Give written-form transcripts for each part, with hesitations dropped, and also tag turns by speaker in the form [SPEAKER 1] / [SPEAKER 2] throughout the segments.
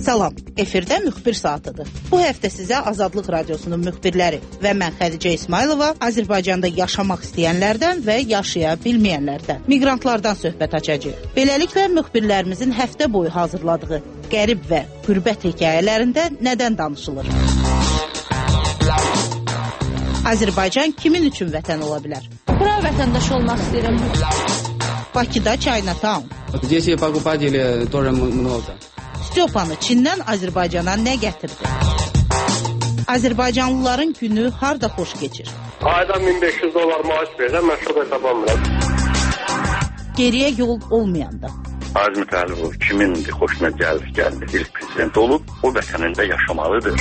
[SPEAKER 1] Salam, efirdə müxbir saatıdır. Bu həftə sizə Azadlıq Radiosunun müxbirləri və mən Xədicə İsmailova Azərbaycanda yaşamaq istəyənlərdən və yaşaya bilməyənlərdən, miqrantlardan söhbət açacağıq. Beləliklə, müxbirlərimizin həftə boyu hazırladığı qərib və qürbət hekayələrində nədən danışılır? Azərbaycan kimin üçün vətən ola bilər?
[SPEAKER 2] Bura vətəndaş olmaq istəyirəm.
[SPEAKER 1] Bakıda Chinatown.
[SPEAKER 3] Здесь покупателей тоже много.
[SPEAKER 1] Styopanı Çindən Azərbaycana nə gətirdi? Azərbaycanlıların günü harda xoş keçir?
[SPEAKER 4] Ayda $1500 maaş verirəm, mən çox hesablamıram.
[SPEAKER 1] Geriyə yol olmayanda.
[SPEAKER 4] Azmi Təlibov kimindir xoşuna gəldi, ilk prezident olub, o vətənində yaşamalıdır.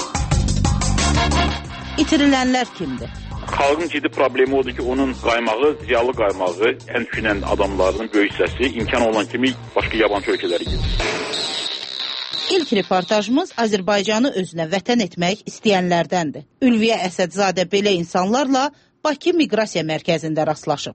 [SPEAKER 1] İtirilənlər kimdir?
[SPEAKER 5] Xalqın ciddi problemi odur ki, onun qaymağı, ziyalı qaymağı, ən düşünən adamlarının böyük səsi imkan olan kimi başqa yabancı ölkələrə gedir.
[SPEAKER 1] İlk reportajımız Azərbaycanı özünə vətən etmək istəyənlərdəndir. Ülviyə Əsədzadə belə insanlarla Bakı Miqrasiya Mərkəzində rastlaşıb.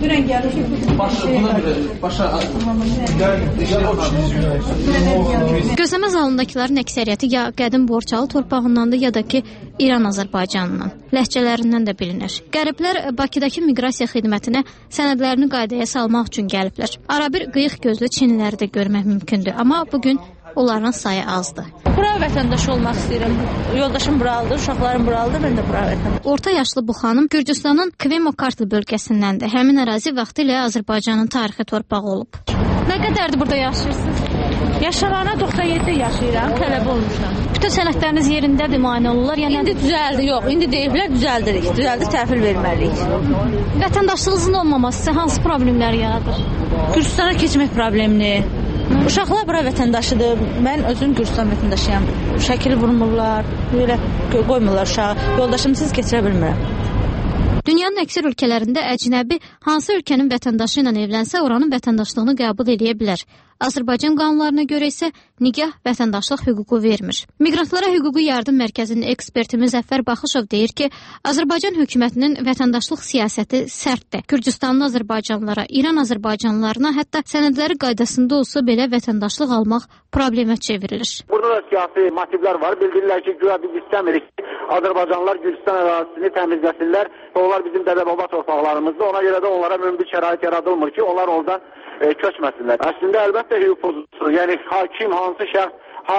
[SPEAKER 6] Gözləmə zalındakilərin əksəriyyəti ya qədim Borçalı torpağındandır, ya da ki İran Azərbaycanından, ləhcələrindən də bilinir. Qəriblər Bakıdakı miqrasiya xidmətinə sənədlərini qaydaya salmaq üçün gəliblər. Arabir qıyıq gözlü Çinliləri də görmək mümkündür, amma bugün onların sayı azdır.
[SPEAKER 2] Bura vətəndaş olmaq istəyirəm. Yoldaşım buralıdır, uşaqlarım buralıdır, mən də bura vətəndaş.
[SPEAKER 6] Orta yaşlı bu xanım Gürcüstanın Kvemo-Kartli bölgəsindəndir. Həmin ərazi vaxtilə Azərbaycanın tarixi torpağı olub. Nə qədərdir burada yaşayırsınız?
[SPEAKER 2] Yaşarana 97-də yaşayıram, tələbə olmuşam.
[SPEAKER 6] Bütün sənədləriniz yerindədir, müayinə olurlar. Yəni
[SPEAKER 2] İndi düzəldi, yox, indi deyiblər düzəldirik. Düzəldi, təhvil verməliyik.
[SPEAKER 6] Vətəndaşlığınızın olmaması sizə hansı problemləri yaradır?
[SPEAKER 2] Gürcüstana keçmək problemini. Uşaqlar bura vətəndaşıdır. Mən özüm Gürcüstan vətəndaşıyam. Şəkil vurmurlar, belə qoymurlar uşağı. Yoldaşımsız keçirə bilmirəm.
[SPEAKER 6] Dünyanın əksər ölkələrində əcnəbi hansı ölkənin vətəndaşı ilə evlənsə, oranın vətəndaşlığını qəbul edə bilər. Azərbaycan qanunlarına görə isə nikah vətəndaşlıq hüququ vermir. Miqrantlara hüquqi yardım mərkəzinin eksperti Müzəffər Baxışov deyir ki, Azərbaycan hökumətinin vətəndaşlıq siyasəti sərtdir. Gürcüstanlı azərbaycanlılara, İran azərbaycanlılarına hətta sənədləri qaydasında olsa belə vətəndaşlıq almaq problemə çevrilir.
[SPEAKER 7] Burada da siyasi motivlər var. Bildirirlər ki, güya biz istəmirik ki, Azərbaycanlılar Gürcüstan ərazisini təmizləsinlər. Onlar bizim dədə-baba torpaqlarımızdır. Ona görə də onlara mümkün şərait yaradılmır ki, onlar oradan köçməsinlər. Əslində əlbəttə hüquq pozuntusudur. Yəni kim, hansı şəxs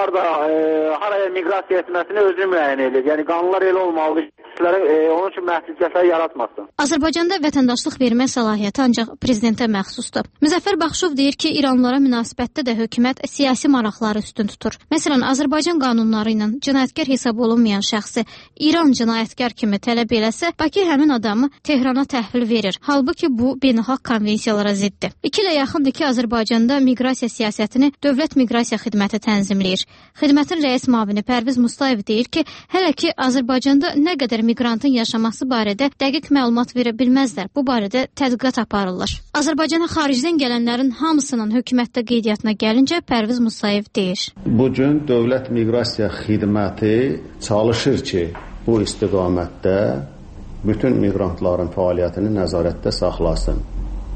[SPEAKER 7] haraya miqrasiya etməsini özü müəyyən edir. Yəni qanunlar elə olmalıdır. Onun üçün məhdudiyyətlər yaratmasın.
[SPEAKER 6] Azərbaycanda vətəndaşlıq vermə səlahiyyəti ancaq prezidentə məxsusdur. Müzəffər Baxışov deyir ki, İranlılara münasibətdə də hökumət siyasi maraqları üstün tutur. Məsələn, Azərbaycan qanunları ilə cinayətkar hesab olunmayan şəxsi İran cinayətkar kimi tələb eləsə, Bakı həmin adamı Tehrana təhvil verir. Halbuki bu beynəlxalq konvensiyalara ziddir. 2 ilə yaxındır ki, Azərbaycanda miqrasiya siyasətini Dövlət Miqrasiya Xidməti tənzimləyir. Xidmətin rəis müavini Pərviz Mustayev deyir ki, hələ ki Azərbaycanda nə qədər miqrantın yaşaması barədə dəqiq məlumat verə bilməzlər. Bu barədə tədqiqat aparılır. Azərbaycana xaricdən gələnlərin hamısının hökumətdə qeydiyyatına gəlincə Pərviz Mustayev deyir.
[SPEAKER 8] Bugün Dövlət Miqrasiya Xidməti çalışır ki, bu istiqamətdə bütün miqrantların fəaliyyətini nəzarətdə saxlasın.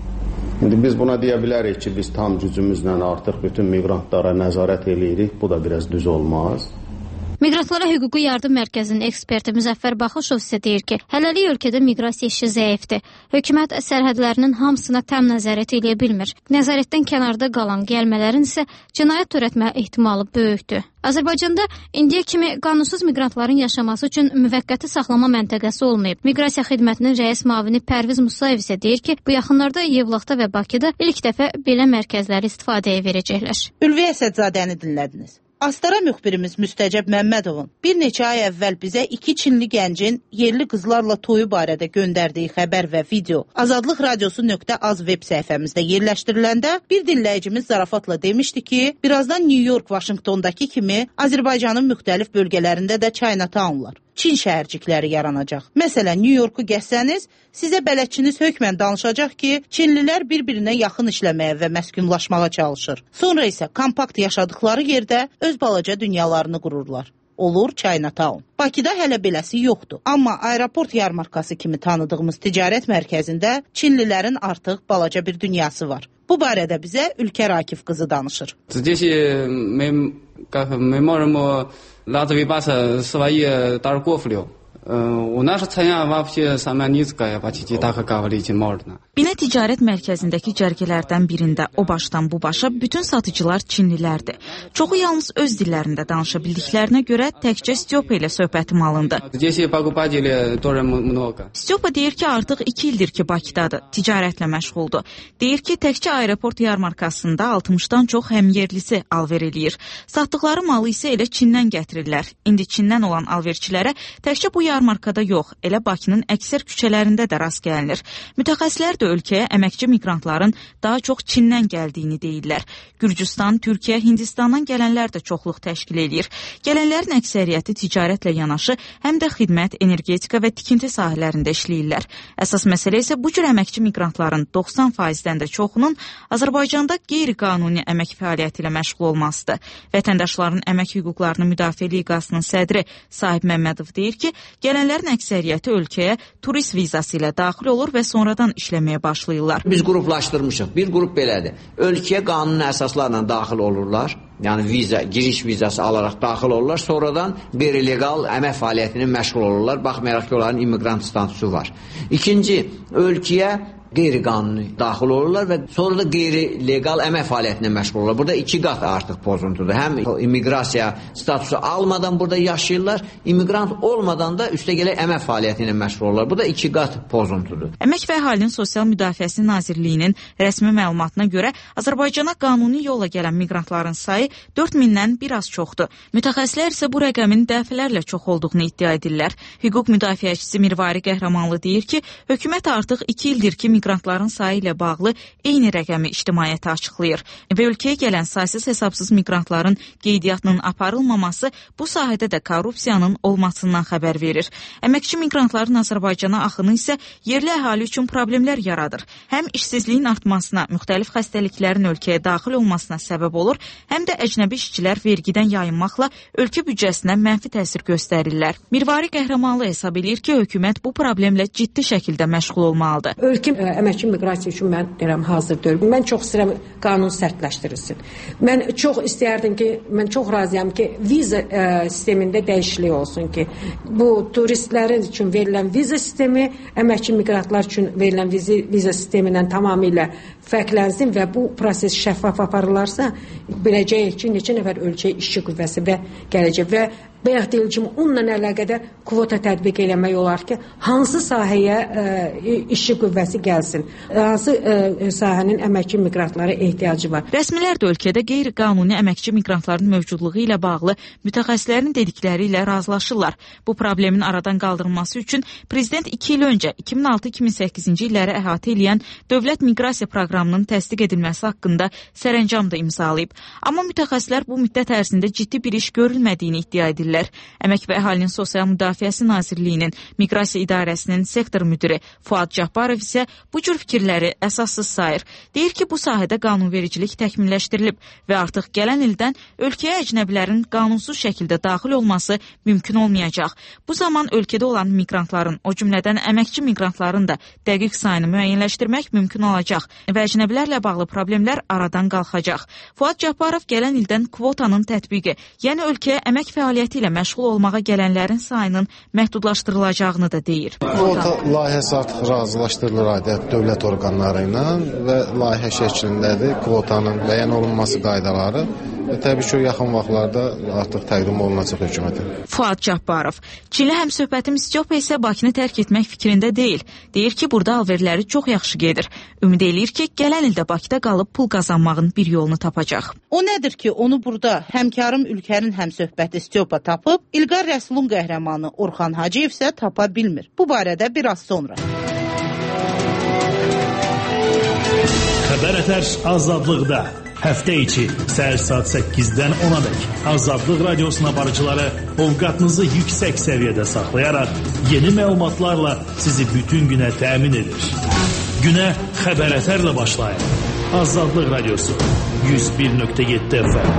[SPEAKER 8] İndi biz buna deyə bilərik ki, biz tam gücümüzlə artıq bütün miqrantlara nəzarət eləyirik. Bu da biraz düz olmaz.
[SPEAKER 6] Miqrantlara hüquqi yardım mərkəzinin eksperti Müzəffər Baxışov isə deyir ki, hələlik ölkədə miqrasiya işi zəifdir. Hökumət sərhədlərinin hamısına tam nəzarət edə bilmir. Nəzarətdən kənarda qalan gəlmələrin isə cinayət törətmə ehtimalı böyükdür. Azərbaycanda indiyə kimi qanunsuz miqrantların yaşaması üçün müvəqqəti saxlama məntəqəsi olmayıb. Miqrasiya Xidmətinin rəis müavini Pərviz Mustayev isə deyir ki, bu yaxınlarda Yevlaxda və Bakıda ilk dəfə belə mərkəzləri istifadəyə verəcəklər.
[SPEAKER 1] Ülviyə Əsədzadəni dinlədiniz. Astara müxbirimiz Müstəcəb Məmmədovun bir neçə ay əvvəl bizə 2 Çinli gəncin yerli qızlarla toyu barədə göndərdiyi xəbər və video Azadlıq Radiosu.az veb səhifəmizdə yerləşdiriləndə bir dinləyicimiz zarafatla demişdi ki, birazdan New York, Vaşinqtondakı kimi Azərbaycanın müxtəlif bölgələrində də Chinatownlar, Çin şəhərcikləri yaranacaq. Məsələn, New Yorku gəzsəniz, sizə bələdçiniz hökmən danışacaq ki, Çinlilər bir-birinə yaxın işləməyə və məskunlaşmağa çalışır. Sonra isə kompakt yaşadıkları yerdə öz balaca dünyalarını qururlar. Olur Chinatown. Bakıda hələ beləsi yoxdur. Amma aeroport yarmarkası kimi tanıdığımız ticarət mərkəzində Çinlilərin artıq balaca bir dünyası var. Bu barədə bizə Ülkər Akif qızı danışır.
[SPEAKER 3] Здесь мы 没冒什么拉兹维巴斯斯瓦伊达尔过不了。我那是参加вообще самое низкое почти так говорить можно.
[SPEAKER 9] Binə ticarət mərkəzindəki cərgələrdən birində o başdan bu başa bütün satıcılar Çinlilərdir. Çoxu yalnız öz dillərində danışa bildiklərinə görə təkcə Styopa ilə söhbətim alındı. Styopa deyir ki, artıq 2 ildir ki, Bakıdadır, ticarətlə məşğuldur. Deyir ki, təkcə aeroport yarmarkasında 60-dan çox həmyerlisi alver eləyir. Satdıqları malı isə elə Çindən gətirirlər. İndi Çindən olan alverçilərə təkcə bu yarmarkada yox, elə Bakının əksər küçələrində də rast gəlinir. Mütəxəssislər də ölkəyə əməkçi miqrantların daha çox Çindən gəldiyini deyirlər. Gürcüstan, Türkiyə, Hindistandan gələnlər də çoxluq təşkil edir. Gələnlərin əksəriyyəti ticarətlə yanaşı, həm də xidmət, energetika və tikinti sahələrində işləyirlər. Əsas məsələ isə bu cür əməkçi miqrantların 90%-dən də çoxunun Azərbaycanda qeyri-qanuni əmək fəaliyyəti ilə məşğul olmasıdır. Vətəndaşların əmək hüquqlarını müdafiə liqasının sədri Sahib Məmmədov deyir ki, gələnlərin əksəriyyəti ölkəyə turist vizası ilə daxil olur və sonradan işləməyə başlayırlar.
[SPEAKER 10] Biz qruplaşdırmışıq. Bir qrup belədir. Ölkəyə qanuni əsaslarla daxil olurlar. Yəni giriş vizası alaraq daxil olurlar. Sonradan qeyri-legal əmək fəaliyyətinin məşğul olurlar. Baxmayaraq ki, onların immiqrant statusu var. İkinci, ölkəyə qeyri-qanuni daxil olurlar və sonra da qeyri-legal əmək fəaliyyətinə məşğul olurlar. Burada 2 qat artıq pozuntudur. Həm immiqrasiya statusu almadan burada yaşayırlar, immiqrant olmadan da üstəgələ əmək fəaliyyəti ilə məşğul olurlar. Bu da 2 qat pozuntudur.
[SPEAKER 9] Əmək və Əhalinin Sosial Müdafiəsi Nazirliyinin rəsmi məlumatına görə Azərbaycana qanuni yolla gələn miqrantların sayı 4000-dən bir az çoxdur. Mütəxəssislər isə bu rəqəmin dəfələrlə çox olduğunu iddia edirlər. Hüquq müdafiəçisi Mirvari Qəhrəmanlı deyir ki, hökumət artıq 2 ildir ki, miqrantların sayı ilə bağlı eyni rəqəmi ictimaiyyətə açıqlayır və ölkəyə gələn saysız hesabsız miqrantların qeydiyyatının aparılmaması bu sahədə də korrupsiyanın olmasından xəbər verir. Əməkçi miqrantların Azərbaycana axını isə yerli əhali üçün problemlər yaradır. Həm işsizliyin artmasına, müxtəlif xəstəliklərin ölkəyə daxil olmasına səbəb olur, həm də əcnəbi işçilər vergidən yayınmaqla ölkə büdcəsinə mənfi təsir göstərirlər. Mirvari Qəhrəmanlı hesab edir ki, hökumət bu problemlə ciddi şəkildə məşğul olmalıdır.
[SPEAKER 11] Ölkə əməkçi miqrasiya üçün mən deyirəm hazır deyil. Mən çox istəyirəm qanun sərtləşdirilsin. Mən çox istəyərdim ki, mən çox razıyam ki, viza sistemində dəyişiklik olsun ki, bu turistlərin üçün verilən viza sistemi əməkçi miqrantlar üçün verilən viza sistemindən tamamilə fərqlənsin və bu proses şəffaf aparılarsa, biləcəyik ki, neçə nəfər ölkəyə işçi qüvvəsi və gələcək və bayaq deyil ki, onunla əlaqədə kvota tətbiq eləmək olar ki, hansı sahəyə işçi qüvvəsi gəlsin, hansı sahənin əməkçi miqrantlara ehtiyacı var.
[SPEAKER 9] Rəsmilər də ölkədə qeyri-qanuni əməkçi miqrantların mövcudluğu ilə bağlı mütəxəssislərin dedikləri ilə razılaşırlar. Bu problemin aradan qaldırılması üçün Prezident 2 il öncə 2006-2008-ci illəri əhatə edən Dövlət Miqrasiya Proqramının təsdiq edilməsi haqqında sərəncam da imzalayıb. Amma mütəxəssislər bu müddət ərzində ciddi bir iş görülmədiyini iddia edirlər. Əmək və Əhalinin Sosial Müdafiəsi Nazirliyinin Miqrasiya İdarəsinin sektor müdiri Fuad Cabbarov isə bu cür fikirləri əsassız sayır. Deyir ki, bu sahədə qanunvericilik təkmilləşdirilib və artıq gələn ildən ölkəyə əcnəbilərin qanunsuz şəkildə daxil olması mümkün olmayacaq. Bu zaman ölkədə olan miqrantların, o cümlədən əməkçi miqrantların da dəqiq sayını müəyyənləşdirmək mümkün olacaq və əcnəbilərlə bağlı problemlər aradan qalxacaq. Fuad Cabbarov gələn ildən kvotanın tətbiqi, yəni ölkəyə əmək fəaliyyəti ilə məşğul olmağa gələnlərin sayının məhdudlaşdırılacağını da deyir.
[SPEAKER 12] Kvota layihəsi artıq razılaşdırılır aidiyyət dövlət orqanları ilə və layihə şəklindədir. Kvotanın müəyyən olunması qaydaları təbii ki, yaxın vaxtlarda artıq təqdim olunacaq hökumətə.
[SPEAKER 9] Fuad Cabbarov. Çinli həmsöhbətim Styopa isə Bakını tərk etmək fikrində deyil. Deyir ki, burada alverləri çox yaxşı gedir. Ümid eləyir ki, gələn ildə Bakıda qalıb pul qazanmağın bir yolunu tapacaq.
[SPEAKER 1] O nədir ki, onu burada həmkarım ülkənin həmsöhbəti Styopa tapıb, İlqar Rəsulun qəhrəmanı Orxan Hacıyev isə tapa bilmir. Bu barədə biraz sonra.
[SPEAKER 13] Xəbər Ətər azadlıqda. Həftə içi səhər saat 8-dən 10-a dək Azadlıq Radiosuna barıcıları ovqatınızı yüksək səviyyədə saxlayaraq yeni məlumatlarla sizi bütün günə təmin edir. Günə Xəbər Ətərlə başlayın. Azadlıq Radiosu 101.7 FM.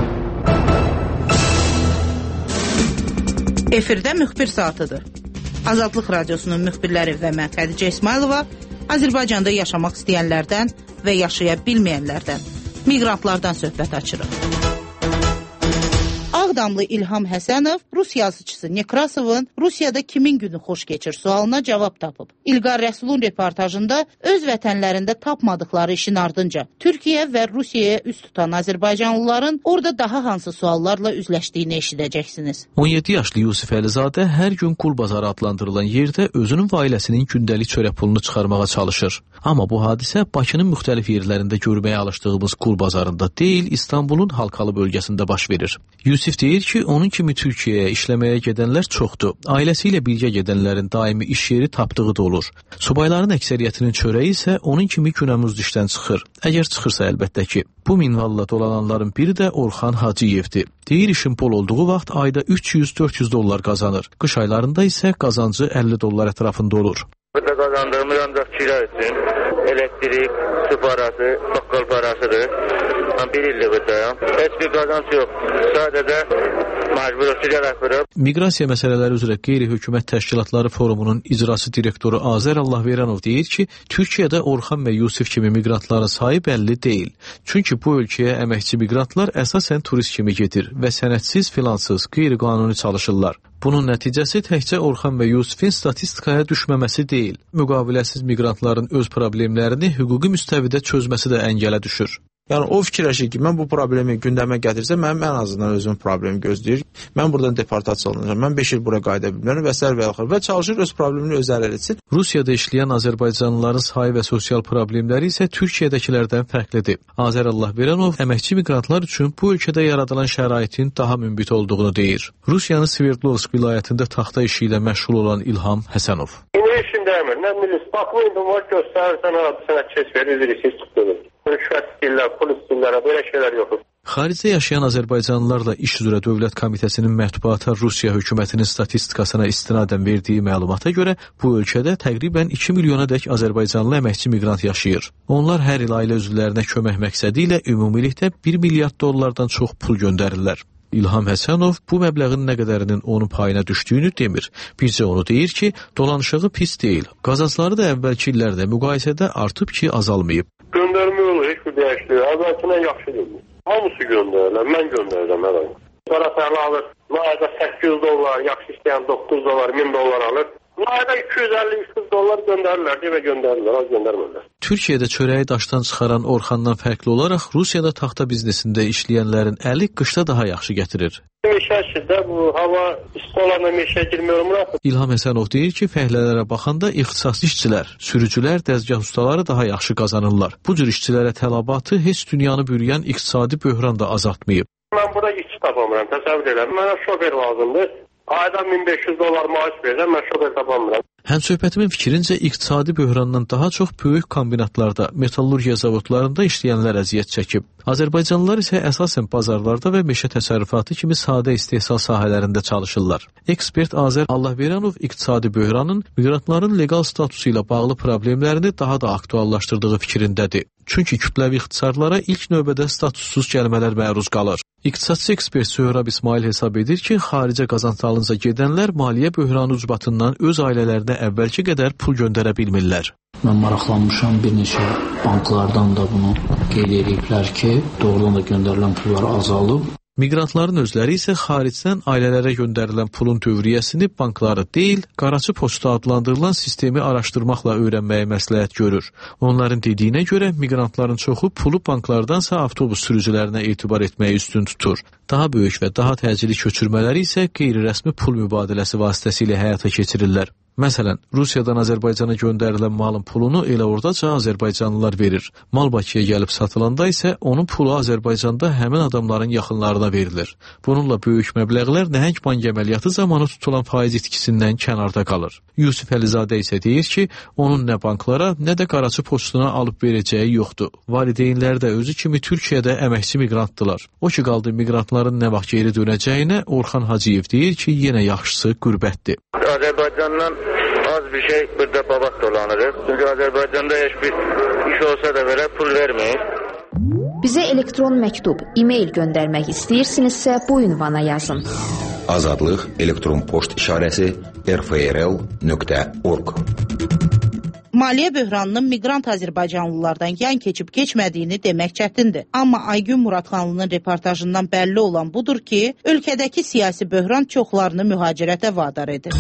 [SPEAKER 1] Efirdə müxbir saatıdır. Azadlıq Radiosunun müxbirləri və mən Xədicə İsmailova Azərbaycanda yaşamaq istəyənlərdən və yaşaya bilməyənlərdən, miqrantlardan söhbət açırıq. Ağ Ağdamlı İlham Həsənov Rus yazıçısı Nekrasovun Rusiyada kimin günü xoş keçir sualına cavab tapıb. İlqar Rəsulun reportajında öz vətənlərində tapmadıkları işin ardınca Türkiyə və Rusiyaya üst tutan Azərbaycanlıların orada daha hansı suallarla üzləşdiyini eşidəcəksiniz.
[SPEAKER 14] 17 yaşlı Yusif Əlizadə hər gün qul bazarı adlandırılan yerdə özünün və ailəsinin gündəlik çörək pulunu çıxarmağa çalışır. Amma bu hadisə Bakının müxtəlif yerlərində görməyə alışdığımız qul bazarında deyil, İstanbulun Halkalı bölgəsində baş verir. Yusif deyir ki, onun kimi Türkiyəyə işləməyə gedənlər çoxdur. Ailəsi ilə birgə gedənlərin daimi iş yeri tapdığı da olur. Subayların əksəriyyətinin çörəyi isə onun kimi günəmuzd işdən çıxır. Əgər çıxırsa əlbəttə ki. Bu minvalla dolananların biri də Orxan Hacıyevdir. Deyir işin bol olduğu vaxt ayda 300-400 dollar qazanır. Qış aylarında isə qazancı 50 dollar ətrafında olur.
[SPEAKER 15] Burada kazandığımız ancak kira için elektrik, su parası, bakkal parasıdır. Ben bir ilde buradayım. Hiçbir kazanç yok. Sadece mecbur sigara.
[SPEAKER 14] Miqrasiya məsələləri üzrə qeyri-hökumət təşkilatları forumunun icraçı direktoru Azər Allahveranov deyir ki, Türkiyədə Orxan və Yusif kimi miqrantların sayı bəlli deyil. Çünki bu ölkəyə əməkçi miqrantlar əsasən turist kimi gedir və sənədsiz, filansız, qeyri-qanuni çalışırlar. Bunun nəticəsi təkcə Orxan və Yusifin statistikaya düşməməsi deyil. Müqaviləsiz miqrantların öz problemlərini hüquqi müstəvidə çözməsi də əngələ düşür.
[SPEAKER 16] Yəni o fikirləşir ki, mən bu problemi gündəmə gətirsə, mənim ən azından özüm problemi gözləyir. Mən buradan deportasiya olunacağam. Mən 5 il bura qayıda bilmirəm və sər və axır və çalışır öz problemini öz həll etsin.
[SPEAKER 14] Rusiyada işləyən Azərbaycanlıların sayı və sosial problemləri isə Türkiyədəkilərdən fərqlidir. Azər Allahveranov əməkçi miqrantlar üçün bu ölkədə yaradılan şəraitin daha münbit olduğunu deyir. Rusiyanın Sverdlovsk vilayətində taxta işi ilə məşğul olan İlham Həsənov.
[SPEAKER 15] İşim dəmir. Nə bilis, baxmayın, var göstərirsən, sənə keç verir, siz tutdunuz. Rüşvət istillər, pul istillərə, belə şeylər yoxdur.
[SPEAKER 14] Xaricdə yaşayan Azərbaycanlılarla İş üzrə Dövlət Komitəsinin mətbuata Rusiya hökumətinin statistikasına istinadən verdiyi məlumata görə bu ölkədə təqribən 2 milyonadək Azərbaycanlı əməkçi miqrant yaşayır. Onlar hər il ailə üzvlərinə kömək məqsədi ilə ümumilikdə 1 milyard dollardan çox pul göndərirlər. İlham Həsənov bu məbləğin nə qədərinin onun payına düşdüyünü demir. Bircə onu deyir ki, dolanışığı pis deyil. Qazancları da əvvəlki illərdə müqayisədə artıb ki, azalmayıb.
[SPEAKER 15] Göndərmə yolu heç bir dəyişdir. Əvvəlkindən yaxşı deyil. Hamısı göndərirlər. Mən göndərəcəm hər ay. Sonra səhlə alır. Ayda 800 dollar, yaxşı istəyən 900 dollar, 1000 dollar alır. Ayda 250-300 dollar göndərirlər və göndərirlər, az göndərmirlər.
[SPEAKER 14] Türkiyədə çörəyi daşdan çıxaran Orxandan fərqli olaraq Rusiyada taxta biznesində işləyənlərin əli qışda daha yaxşı gətirir.
[SPEAKER 15] Meşəçidə bu hava isti olanda meşəyə girmiyorum.
[SPEAKER 14] İlham Həsənov deyir ki, fəhlələrə baxanda ixtisaslı işçilər, sürücülər, dəzgah ustaları daha yaxşı qazanırlar. Bu cür işçilərə tələbatı heç dünyanı bürüyən iqtisadi böhran da azaltmayıb.
[SPEAKER 15] Mən burada işçi tapamıram, təsəvvür edirəm. Mənə şofer lazımdır. Ayda 1500 dollar maaş verirəm, mən şofer tapamıram.
[SPEAKER 14] Həmsöhbətimin fikrincə iqtisadi böhrandan daha çox böyük kombinatlarda, metallurgiya zavodlarında işləyənlər əziyyət çəkib. Azərbaycanlılar isə əsasən bazarlarda və meşə təsərrüfatı kimi sadə istehsal sahələrində çalışırlar. Ekspert Azər Allahveranov iqtisadi böhranın miqrantların leqal statusu ilə bağlı problemlərini daha da aktuallaşdırdığı fikrindədir. Çünki kütləvi ixtisarlara ilk növbədə statussuz gəlmələr məruz qalır. İqtisadçı ekspert Söhrab İsmail hesab edir ki, xaricə qazanc dalınca gedənlər maliyyə böhranı ucbatından öz ailələrinə əvvəlki qədər pul göndərə bilmirlər.
[SPEAKER 17] Mən maraqlanmışam, bir neçə banklardan da bunu qeyd ediblər ki, doğrudan da göndərilən pullar azalıb.
[SPEAKER 14] Miqrantların özləri isə xaricdən ailələrə göndərilən pulun dövriyyəsini bankları deyil, qaraçı poçta adlandırılan sistemi araşdırmaqla öyrənməyə məsləhət görür. Onların dediyinə görə miqrantların çoxu pulu banklardansa avtobus sürücülərinə etibar etməyi üstün tutur. Daha böyük və daha təcili köçürmələri isə qeyri-rəsmi pul mübadiləsi vasitəsilə həyata keçirirlər. Məsələn, Rusiyadan Azərbaycana göndərilən malın pulunu elə oradaca Azərbaycanlılar verir. Mal Bakıya gəlib satılanda isə onun pulu Azərbaycanda həmin adamların yaxınlarına verilir. Bununla böyük məbləğlər nəhəng bank əməliyyatı zamanı tutulan faiz itkisindən kənarda qalır. Yusif Əlizadə isə deyir ki, onun nə banklara, nə də qaraçı poçtuna alıb verəcəyi yoxdur. Valideynlər də özü kimi Türkiyədə əməkçi miqrantdılar. O ki qaldı miqrantların nə vaxt geri dönəcəyinə Orxan Hacıyev deyir ki, yenə yaxşısı qürbətdir.
[SPEAKER 15] Azərbaycandan az bir şey burada babaq dolanırıq. Çünki Azərbaycanda heç bir iş olsa da belə pul verməyir.
[SPEAKER 18] Bizə elektron məktub, e-mail göndərmək istəyirsinizsə bu ünvana yazın.
[SPEAKER 19] Azadlıq elektron poçt işarəsi rfrl.org.
[SPEAKER 1] Maliyyə böhranının miqrant azərbaycanlılardan yan keçib keçmədiyini demək çətindir. Amma Aygün Muradxanlının reportajından bəlli olan budur ki, ölkədəki siyasi böhran çoxlarını mühacirətə vadar edir.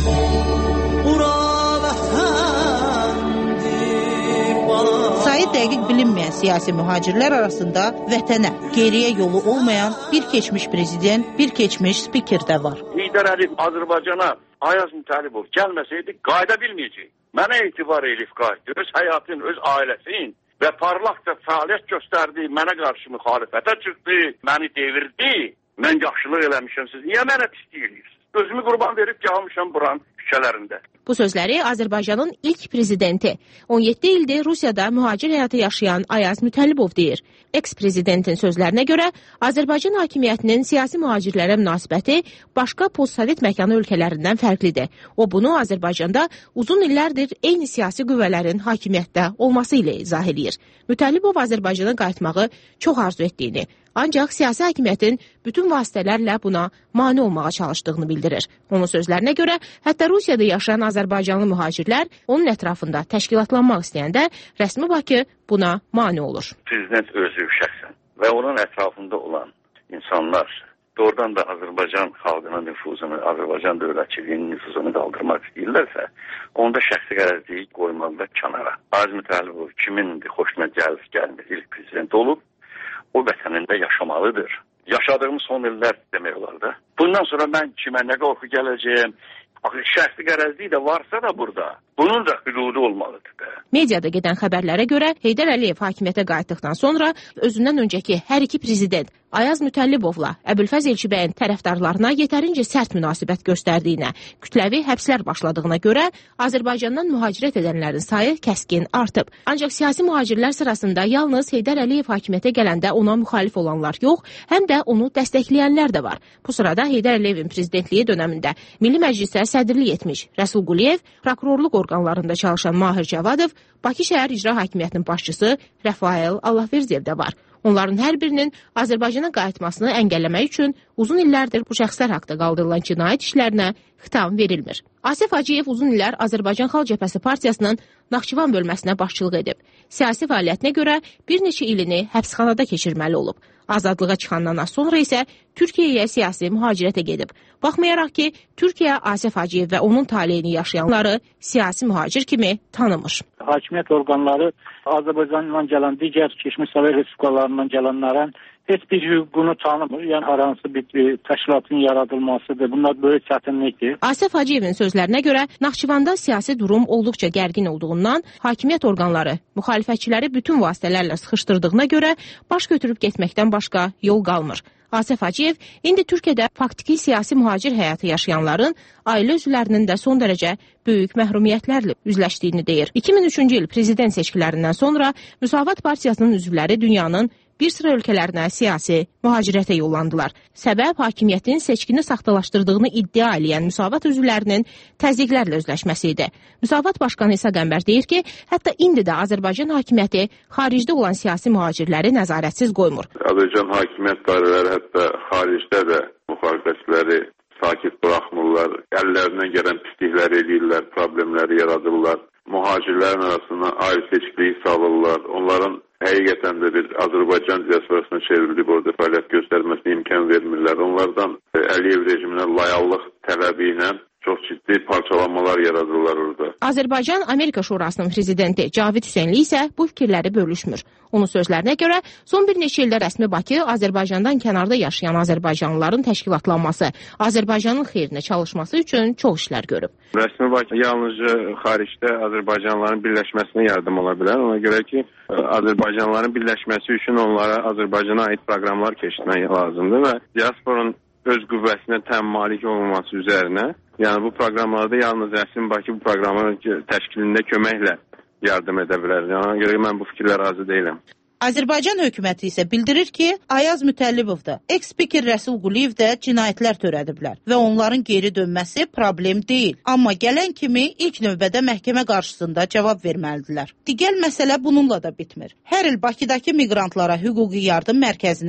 [SPEAKER 1] Sayı dəqiq bilinməyən siyasi mühacirlər arasında vətənə, geriyə yolu olmayan bir keçmiş prezident, bir keçmiş spiker də var.
[SPEAKER 4] Heydər Əliyev Azərbaycana Ayaz Mütəllibov gəlməsəydi qayıda bilməyəcək. Mənə etibar elif qayıtdı. Öz həyatın, öz ailəsin və parlaqca fəaliyyət göstərdi, mənə qarşı müxalifətə çıxdı, məni devirdi. Mən yaxşılıq eləmişəm, siz niyə mənə pislik eləyirsiniz? Özümü qurban verib gəlmişəm buranın küçələrində.
[SPEAKER 19] Bu sözləri Azərbaycanın ilk prezidenti, 17 ildir Rusiyada mühacir həyatı yaşayan Ayaz Mütəllibov deyir. Eks-prezidentin sözlərinə görə Azərbaycan hakimiyyətinin siyasi mühacirlərə münasibəti başqa postsovet məkanı ölkələrindən fərqlidir. O bunu Azərbaycanda uzun illərdir eyni siyasi qüvvələrin hakimiyyətdə olması ilə izah edir. Mütəllibov Azərbaycana qayıtmağı çox arzu etdiyini, ancaq siyasi hakimiyyətin bütün vasitələrlə buna mane olmağa çalışdığını bildirir. Onun sözlərinə görə, hətta Rusiyada yaşayan Azərbaycanlı mühacirlər onun ətrafında təşkilatlanmaq istəyəndə rəsmi Bakı buna mane olur.
[SPEAKER 4] Prezident özü şəxsən və onun ətrafında olan insanlar doğrudan da Azərbaycan xalqının nüfuzunu, Azərbaycan dövlətçiliyinin nüfuzunu qaldırmaq istəyirlərsə, onda şəxsi qərəzliyi qoymaqda kənara. Ayaz Mütəllibov kimin xoşuna gəlmir, ilk prezident olub, o vətənində yaşamalıdır. Yaşadığımız son illər demək olar da. Bundan sonra mən kimə nə qorxu gələcəyim, şəxsi qərəzliyi də varsa da burada, bunun da hüdudu olmalıdır da.
[SPEAKER 19] Mediada gedən xəbərlərə görə Heydər Əliyev hakimiyyətə qayıtdıqdan sonra özündən öncəki hər iki prezident Ayaz Mütəllibovla Əbülfəz Elçibəyin tərəfdarlarına yetərincə sərt münasibət göstərdiyinə, kütləvi həbslər başladığına görə Azərbaycandan mühacirət edənlərin sayı kəskin artıb. Ancaq siyasi mühacirlər sırasında yalnız Heydər Əliyev hakimiyyətə gələndə ona müxalif olanlar yox, həm də onu dəstəkləyənlər də var. Bu sırada Heydər Əliyevin prezidentliyi dövründə Milli Məclisdə sədrlik etmiş Rəsul Quliyev, prokurorluq orqanlarında çalışan Mahir Cavadov, Bakı şəhər icra hakimiyyətinin başçısı Rəfael Allahverdiyev də var. Onların hər birinin Azərbaycana qayıtmasını əngəlləmək üçün uzun illərdir bu şəxslər haqqında qaldırılan cinayət işlərinə xitam verilmir. Asif Hacıyev uzun illər Azərbaycan Xalq Cəbhəsi Partiyasının Naxçıvan bölməsinə başçılıq edib. Siyasi fəaliyyətinə görə bir neçə ilini həbsxanada keçirməli olub. Azadlığa çıxandan sonra isə Türkiyəyə siyasi mühacirətə gedib. Baxmayaraq ki, Türkiyə Asif Hacıyev və onun taleyini yaşayanları siyasi mühacir kimi tanımır.
[SPEAKER 20] Hakimiyyət orqanları Azərbaycandan gələn digər keçmiş Sovet respublikalarından gələnlərin heç bir hüququnu tanımır. Yəni hər hansı bir təşkilatın yaradılmasıdır. Bunlar böyük çətinlikdir.
[SPEAKER 19] Asif Hacıyevin sözlərinə görə Naxçıvanda siyasi durum olduqca gərgin olduğundan hakimiyyət orqanları müxalifətçiləri bütün vasitələrlə sıxışdırdığına görə baş götürüb getməkdən başqa yol qalmır. Asif Hacıyev indi Türkiyədə faktiki siyasi mühacir həyatı yaşayanların ailə üzvlərinin də son dərəcə böyük məhrumiyyətlərlə üzləşdiyini deyir. 2003-cü il prezident seçkilərindən sonra Müsavat Partiyasının üzvləri dünyanın bir sıra ölkələrinə siyasi mühacirətə yollandılar. Səbəb hakimiyyətin seçkini saxtalaşdırdığını iddia edən Müsavat üzvlərinin təzyiqlərlə üzləşməsi idi. Müsavat başqanı İsa Qəmbər deyir ki, hətta indi də Azərbaycan hakimiyyəti xaricdə olan siyasi mühacirləri nəzarətsiz qoymur.
[SPEAKER 21] Azərbaycan hakimiyyət dairələri hətta xaricdə də müxalifətçiləri sakit buraxmırlar, əllərindən gələn pislikləri eləyirlər, problemləri yaradırlar. Mühacirlərin arasında ayrı seçkilik salırlar, onların həqiqətən də bir Azərbaycan diasporasına çevrilib orada fəaliyyət göstərməsinə imkan vermirlər. Onlardan Əliyev rejiminə layallıq tələbi ilə çox ciddi parçalanmalar yaradırlar orada.
[SPEAKER 19] Azərbaycan Amerika Şurasının prezidenti Cavid Hüseynli isə bu fikirləri bölüşmür. Onun sözlərinə görə son bir neçə ildə rəsmi Bakı Azərbaycandan kənarda yaşayan azərbaycanlıların təşkilatlanması, Azərbaycanın xeyrinə çalışması üçün çox işlər görüb.
[SPEAKER 22] Rəsmi Bakı yalnızca xaricdə Azərbaycanlıların birləşməsinə yardım ola bilər. Ona görə ki, Azərbaycanlıların birləşməsi üçün onlara Azərbaycana aid proqramlar keçirmək lazımdır və diasporun öz qüvvəsinə tam malik olmaması üzərinə, yəni bu proqramlarda yalnız rəsmi Bakı bu proqramın təşkilində köməklə yardım edə bilər. Yəni ona görə mən bu fikirlə razı deyiləm.
[SPEAKER 1] Azərbaycan hökuməti isə bildirir ki, Ayaz Mütəllibov da, eks-spiker Rəsul Quliyev də cinayətlər törədiblər və onların geri dönməsi problem deyil. Amma gələn kimi ilk növbədə məhkəmə qarşısında cavab verməlidirlər. Digər məsələ bununla da bitmir. Hər il Bakıdakı miqrantlara hüquqi yardım mərkəzinə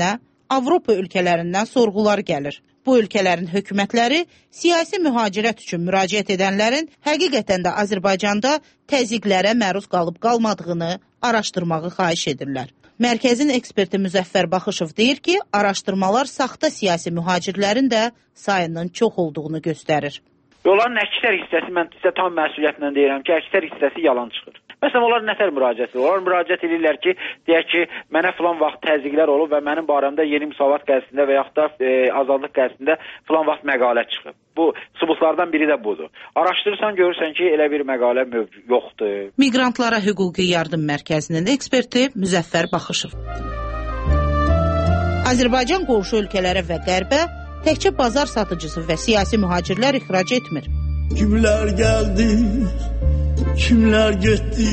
[SPEAKER 1] Avropa ölkələrindən sorğular gəlir. Bu ölkələrin hökumətləri siyasi mühacirət üçün müraciət edənlərin həqiqətən də Azərbaycanda təzyiqlərə məruz qalıb qalmadığını araşdırmağı xahiş edirlər. Mərkəzin eksperti Müzəffər Baxışov deyir ki, araşdırmalar saxta siyasi mühacirlərin də sayının çox olduğunu göstərir.
[SPEAKER 2] Onların əksər hissəsi, mən sizə tam məsuliyyətlə deyirəm ki, əksər hissəsi yalan çıxır. Məsələn, onlar nətər müraciət edir? Onlar müraciət edirlər ki, deyək ki, mənə filan vaxt təzyiqlər olub və mənim barəmdə Yeni Müsavat qəzetində və yaxud da Azadlıq qəzetində filan vaxt məqalə çıxıb. Bu sübutlardan biri də budur. Araşdırırsan, görürsən ki, elə bir məqalə yoxdur.
[SPEAKER 1] Miqrantlara Hüquqi Yardım Mərkəzinin eksperti Müzəffər Baxışov. Azərbaycan qonşu ölkələrə və qərbə təkcə bazar satıcısı və siyasi mühacirlər ixrac etmir.
[SPEAKER 5] Kimlər gəldi, kimlər getdi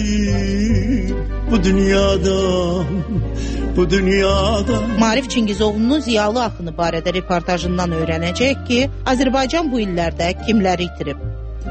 [SPEAKER 5] bu dünyadan, bu dünyadan.
[SPEAKER 1] Maarif Çingizoğlu'nun ziyalı axını barədə reportajından öyrənəcək ki, Azərbaycan bu illərdə kimləri itirib.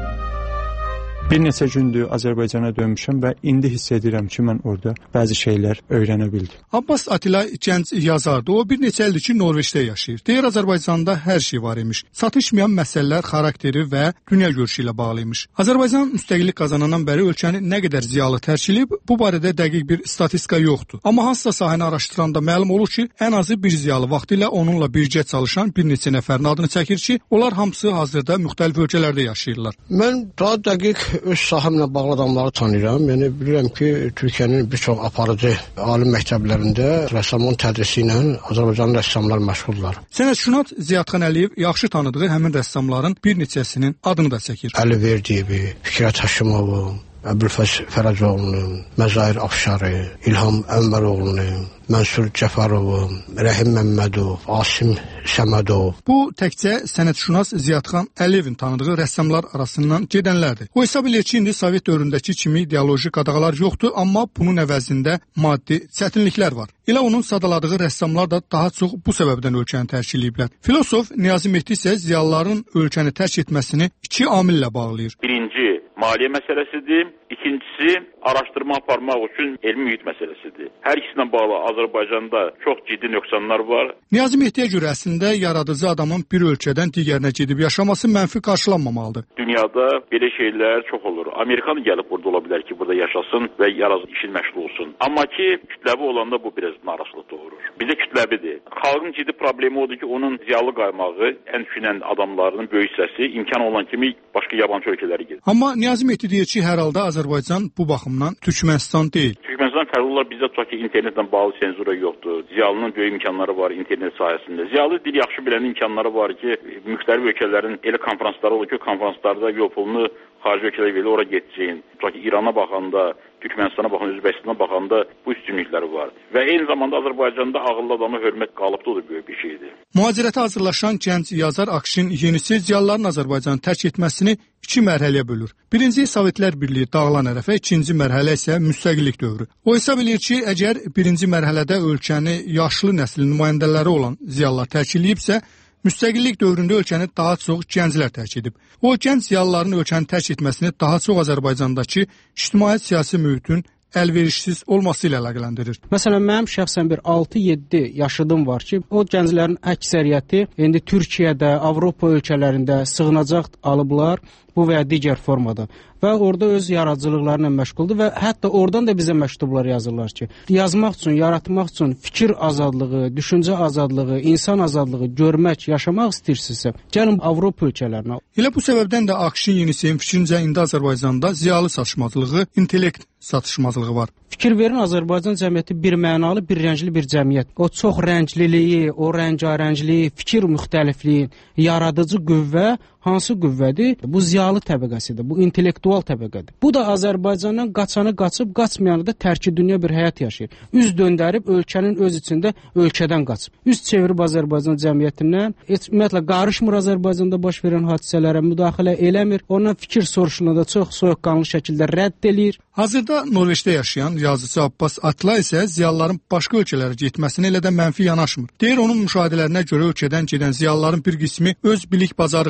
[SPEAKER 23] Bir neçə gündür Azərbaycana dönmüşəm və indi hiss edirəm ki, mən orada bəzi şeylər öyrənə bildim.
[SPEAKER 24] Abbas Atilay gənc yazardı. O bir neçə ildir ki, Norveçdə yaşayır. Deyir, Azərbaycanda hər şey var imiş. Satışmayan məsələlər xarakteri və dünya görüşü ilə bağlı imiş. Azərbaycan müstəqillik qazanandan bəri ölkəni nə qədər ziyalı tərkilib, bu barədə dəqiq bir statistika yoxdur. Amma hansısa sahəni araşdıranda məlum olur ki, ən azı bir ziyalı vaxtilə onunla birgə çalışan bir neçə nəfərin adını çəkir ki, onlar hamısı hazırda müxtəlif ölkələrdə yaşayırlar.
[SPEAKER 25] Mən daha dəqiq öz sahəmlə bağlı adamları tanıyıram. Yəni bilirəm ki, Türkiyənin bir çox aparıcı ali məktəblərində rəssamlığın tədrisi ilə Azərbaycanlı rəssamlar məşğullar.
[SPEAKER 24] Sənətşünas Ziyadxan Əliyev yaxşı tanıdığı həmin rəssamların bir neçəsinin adını da çəkir.
[SPEAKER 25] Əli Verdiyevi, Fikrət Həşimovun, Əbülfəz Fərəcoğlu'nun, Məzahir Afşarı, İlham Ənvəroğlu'nun, Mənsur Cəfərovun, Rəhim Məmmədov, Asim Səmədov.
[SPEAKER 24] Bu təkcə sənətşünas Ziyadxan Əliyevin tanıdığı rəssamlar arasından gedənlərdir. O hesab edir ki, indi Sovet dövründəki kimi ideoloji qadağalar yoxdur, amma bunun əvəzində maddi çətinliklər var. Elə onun sadaladığı rəssamlar da daha çox bu səbəbdən ölkəni tərk ediblər. Filosof Niyazi Mehdi isə ziyalıların ölkəni tərk etməsini iki amillə bağlayır.
[SPEAKER 26] Birinci, maliyyə məsələsidir. İkincisi, araşdırma aparmaq üçün elmi mühit məsələsidir. Hər ikisinə bağlı Azərbaycanda çox ciddi nöqsanlar var.
[SPEAKER 24] Niyazi Mehdiyə görə əslində yaradıcı adamın bir ölkədən digərinə gedib yaşaması mənfi qarşılanmamalıdır.
[SPEAKER 26] Dünyada belə şeylər çox olur. Amerikan gəlib burada ola bilər ki, burada yaşasın və işin məşğul olsun. Amma ki, kütləvi olanda bu biraz narahatlıq doğurur. Bizə kütləvidir. Xalqın ciddi problemi odur ki, onun ziyalı qaymağı, ən düşünən adamlarının böyük hissəsi imkan olan kimi başqa yabancı ölkələrə gedir.
[SPEAKER 24] Amma Niyazi Mehdi deyir ki, hər halda Azərbaycan bu baxımdan Türkmənistan deyil.
[SPEAKER 26] Türkmənistan fərqli olar, bizdə tutaq ki, internetlə bağlı senzura yoxdur. Ziyalının böyük imkanları var internet sayəsində. Ziyalı dil yaxşı bilən imkanları var ki, müxtəlif ölkələrin elə konferansları olur ki, konferanslarda yol pulunu xarici ölkələrə verir, ora getsin. Tutaq ki, İrana baxanda, Türkmənistana baxanda, Özbəkistana baxanda bu üstünlükləri var. Və eyni zamanda Azərbaycanda ağıllı adama hörmət qalıbda da böyük bir şeydir.
[SPEAKER 24] Mühacirətə hazırlaşan gənc yazar Akşin yenisi ziyalıların Azərbaycanı tərk etməsini iki mərhələyə bölür. Birinci Sovetlər Birliyi dağılan ərəfə, ikinci mərhələ isə müstəqillik dövrü. O hesab edir ki, əgər birinci mərhələdə ölkəni yaşlı nəslin nümayəndələri olan ziyalılar tərk edibsə, müstəqillik dövründə ölkəni daha çox gənclər tərk edib. O, gənc ziyalıların ölkəni tərk etməsini daha çox Azərbaycandakı ictimai siyasi mühitin əlverişsiz olması ilə əlaqələndirir.
[SPEAKER 27] Məsələn, mənim şəxsən bir 6-7 yaşıdım var ki, o gənclərin əksəriyyəti indi Türkiyədə, Avropa ölkələrində sığınacaq alıblar bu və ya digər formada və orada öz yaradıcılıqlarına məşğuldur və hətta oradan da bizə məktublar yazırlar ki, yazmaq üçün, yaratmaq üçün fikir azadlığı, düşüncə azadlığı, insan azadlığı görmək, yaşamaq istəyirsinizsə, gəlin Avropa ölkələrinə.
[SPEAKER 24] Elə bu səbəbdən də Akşin Yeniseyin fikrincə indi Azərbaycanda ziyalı satışmazlığı, intellekt satışmazlığı var.
[SPEAKER 27] Fikir verin, Azərbaycan cəmiyyəti bir mənalı, bir rəngli bir cəmiyyət. O çox rəngliliyi, o rəngarəngliyi, fikir müxtəlifliyi, yaradıcı qüvvə hansı qüvvədir? Bu ziyalı təbəqəsidir, bu intellektual təbəqədir. Bu da Azərbaycandan qaçanı qaçıb, qaçmayanı da tərki dünya bir həyat yaşayır. Üz döndərib ölkənin öz içində ölkədən qaçıb. Üz çevirib Azərbaycan cəmiyyətindən, ümumiyyətlə qarışmır Azərbaycanda baş verən hadisələrə müdaxilə eləmir. Ondan fikir soruşulanda çox soyuqqanlı şəkildə rədd eləyir.
[SPEAKER 24] Hazırda Norveçdə yaşayan yazıcı Abbas Atilay isə ziyalıların başqa ölkələrə getməsinə elə də mənfi yanaşmır. Deyir, onun müşahidələrinə görə ölkədən gedən ziyalıların bir qismi öz bilik bacarığını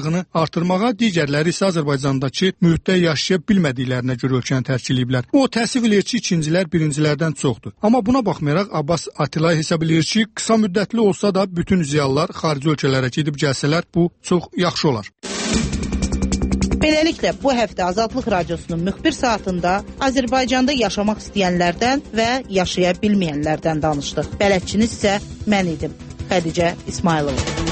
[SPEAKER 24] artırmağa, digərləri isə Azərbaycandakı mühitdə yaşaya bilmədiklərinə görə ölkəni tərk ediblər. O təəssüf eləyir ki, ikincilər birincilərdən çoxdur. Amma buna baxmayaraq Abbas Atilay hesab eləyir ki, qısa müddətli olsa da bütün ziyalılar xarici ölkələrə gedib gəlsələr bu çox yaxşı olar.
[SPEAKER 1] Beləliklə, bu həftə Azadlıq Radiosunun müxbir saatında Azərbaycanda yaşamaq istəyənlərdən və yaşaya bilməyənlərdən danışdıq. Bələdçiniz isə mən idim, Xədicə İsmailova.